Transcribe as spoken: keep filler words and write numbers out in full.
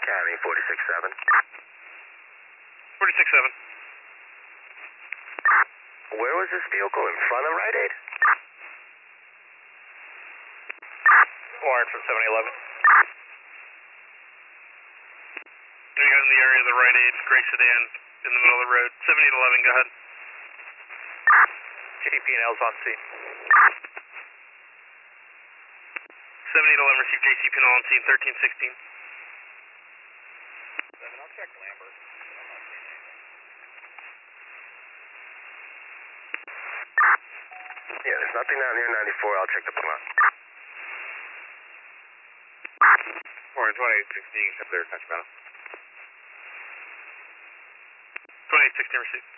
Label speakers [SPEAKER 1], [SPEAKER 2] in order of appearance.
[SPEAKER 1] Academy, forty-six seven.
[SPEAKER 2] forty-six seven.
[SPEAKER 1] Where was this vehicle? In front of Rite Aid?
[SPEAKER 2] Warren from seven eleven. We got in the area of the Rite Aid, gray sedan in the middle of the road. seven eleven, go ahead.
[SPEAKER 3] T D P and L's on scene.
[SPEAKER 2] seven eleven, received J C Pinal on scene, thirteen sixteen.
[SPEAKER 3] seven, I'll check Lambert. I'm not seeing anything.
[SPEAKER 1] Yeah, there's nothing down here, ninety-four. I'll check the plot.
[SPEAKER 3] Warren, twenty-eight sixteen, up there, touch battle.
[SPEAKER 2] twenty-eight sixteen, received.